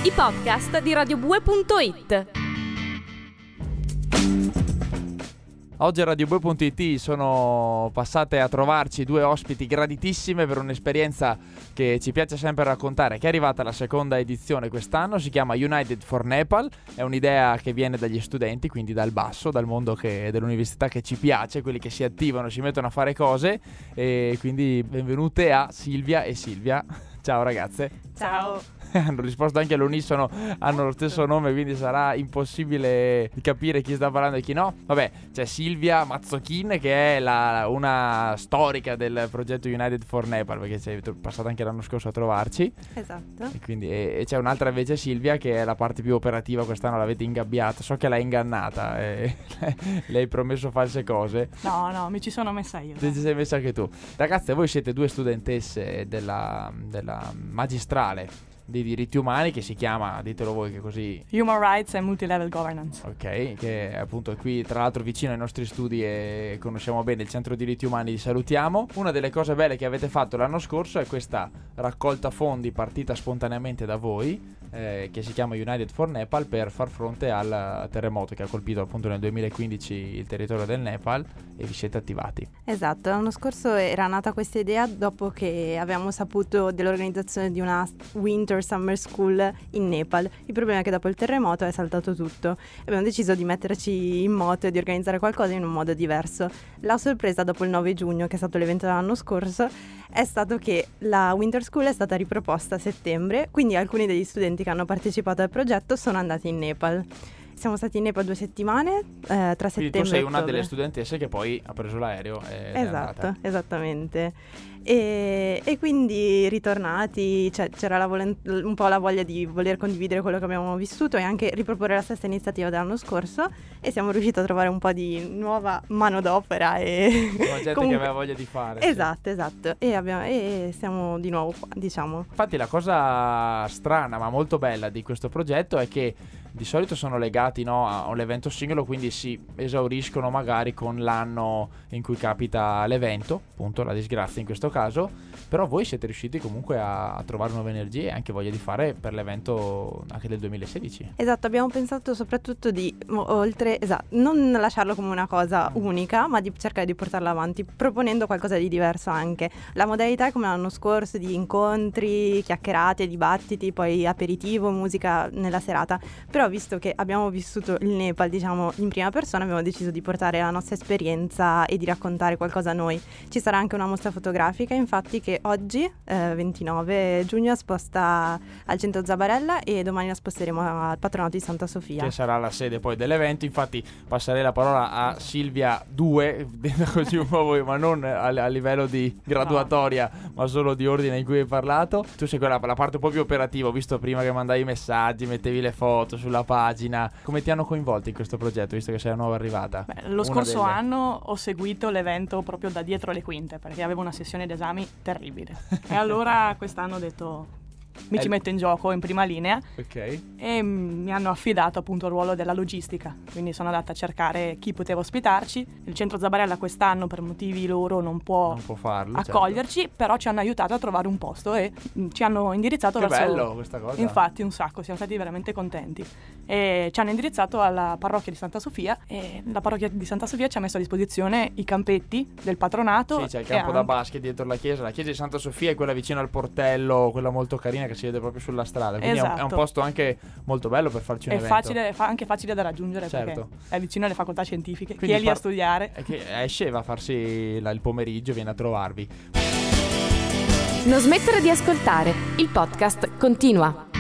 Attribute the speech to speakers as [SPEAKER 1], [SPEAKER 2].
[SPEAKER 1] i podcast di radiobue.it.
[SPEAKER 2] Oggi a radiobue.it sono passate a trovarci due ospiti graditissime per un'esperienza che ci piace sempre raccontare, che è arrivata alla seconda edizione quest'anno. Si chiama United for Nepal, è un'idea che viene dagli studenti, quindi dal basso, dal mondo dell'università che ci piace, quelli che si attivano, si mettono a fare cose. E quindi benvenute a Silvia e Silvia. Ciao ragazze.
[SPEAKER 3] Ciao.
[SPEAKER 2] Hanno risposto anche all'unisono, hanno lo stesso nome, quindi sarà impossibile capire chi sta parlando e chi no. Vabbè, c'è Silvia Mazzochin, che è una storica del progetto United for Nepal, perché sei passata anche l'anno scorso a trovarci.
[SPEAKER 3] Esatto.
[SPEAKER 2] E quindi e c'è un'altra invece, Silvia, che è la parte più operativa. Quest'anno l'avete ingabbiata, so che l'hai ingannata, le hai promesso false cose.
[SPEAKER 3] No, mi ci sono messa io.
[SPEAKER 2] Ti sei messa anche tu. Ragazze, voi siete due studentesse della magistrale dei diritti umani, che si chiama, ditelo voi che così,
[SPEAKER 3] Human Rights and Multilevel Governance.
[SPEAKER 2] ok, che appunto è qui tra l'altro vicino ai nostri studi e conosciamo bene il Centro Diritti Umani, li salutiamo. Una delle cose belle che avete fatto l'anno scorso è questa raccolta fondi partita spontaneamente da voi, che si chiama United for Nepal, per far fronte al terremoto che ha colpito appunto nel 2015 il territorio del Nepal, e vi siete attivati.
[SPEAKER 4] Esatto, l'anno scorso era nata questa idea dopo che avevamo saputo dell'organizzazione di una Winter Summer School in Nepal. Il problema è che dopo il terremoto è saltato tutto e abbiamo deciso di metterci in moto e di organizzare qualcosa in un modo diverso. La sorpresa dopo il 9 giugno, che è stato l'evento dell'anno scorso, è stato che la Winter School è stata riproposta a settembre, quindi alcuni degli studenti che hanno partecipato al progetto sono andati in Nepal. Siamo stati in Nepal 2 settimane, tra settembre e
[SPEAKER 2] Quindi tu sei una
[SPEAKER 4] ottobre.
[SPEAKER 2] delle studentesse che poi ha preso l'aereo ed è
[SPEAKER 4] Esatto,
[SPEAKER 2] andata.
[SPEAKER 4] esattamente. E quindi ritornati, c'era un po' la voglia di voler condividere quello che abbiamo vissuto e anche riproporre la stessa iniziativa dell'anno scorso, e siamo riusciti a trovare un po' di nuova manodopera e
[SPEAKER 2] gente che aveva voglia di fare.
[SPEAKER 4] Esatto. E siamo di nuovo qua, diciamo.
[SPEAKER 2] Infatti la cosa strana ma molto bella di questo progetto è che di solito sono legati, no, a un evento singolo, quindi si esauriscono magari con l'anno in cui capita l'evento, appunto la disgrazia in questo caso, però voi siete riusciti comunque a trovare nuove energie e anche voglia di fare per l'evento anche del 2016.
[SPEAKER 4] Esatto, abbiamo pensato soprattutto non lasciarlo come una cosa unica, ma di cercare di portarla avanti, proponendo qualcosa di diverso anche. La modalità è come l'anno scorso, di incontri, chiacchierate, dibattiti, poi aperitivo, musica nella serata. Però visto che abbiamo vissuto il Nepal, diciamo, in prima persona, abbiamo deciso di portare la nostra esperienza e di raccontare qualcosa noi. Ci sarà anche una mostra fotografica, infatti, che oggi, 29 giugno, sposta al centro Zabarella, e domani la sposteremo al patronato di Santa Sofia,
[SPEAKER 2] che sarà la sede poi dell'evento. Infatti passerei la parola a Silvia 2, detta così un po' voi, ma non a livello di graduatoria, ma solo di ordine in cui hai parlato. Tu sei la parte un po' più operativa, ho visto prima che mandavi i messaggi, mettevi le foto sulla pagina. Come ti hanno coinvolto in questo progetto, visto che sei la nuova arrivata?
[SPEAKER 3] Lo scorso anno ho seguito l'evento proprio da dietro le quinte, perché avevo una sessione d'esami terribile. E allora quest'anno ho detto ci metto in gioco in prima linea.
[SPEAKER 2] Ok.
[SPEAKER 3] E mi hanno affidato appunto il ruolo della logistica, quindi sono andata a cercare chi poteva ospitarci. Il centro Zabarella quest'anno per motivi loro non può
[SPEAKER 2] farlo,
[SPEAKER 3] accoglierci, certo. Però ci hanno aiutato a trovare un posto e ci hanno indirizzato
[SPEAKER 2] che
[SPEAKER 3] verso...
[SPEAKER 2] bello questa cosa.
[SPEAKER 3] Infatti un sacco, siamo stati veramente contenti. E ci hanno indirizzato alla parrocchia di Santa Sofia, e la parrocchia di Santa Sofia ci ha messo a disposizione i campetti del patronato.
[SPEAKER 2] Sì, c'è il campo da basket dietro la chiesa di Santa Sofia, è quella vicino al portello, quella molto carina che si vede proprio sulla strada, quindi
[SPEAKER 3] esatto.
[SPEAKER 2] È un posto anche molto bello per farci un evento.
[SPEAKER 3] È anche facile da raggiungere,
[SPEAKER 2] certo.
[SPEAKER 3] Perché è vicino alle facoltà scientifiche.
[SPEAKER 2] Quindi
[SPEAKER 3] chi è lì a studiare
[SPEAKER 2] che esce, va a farsi il pomeriggio, viene a trovarvi.
[SPEAKER 1] Non smettere di ascoltare, il podcast continua.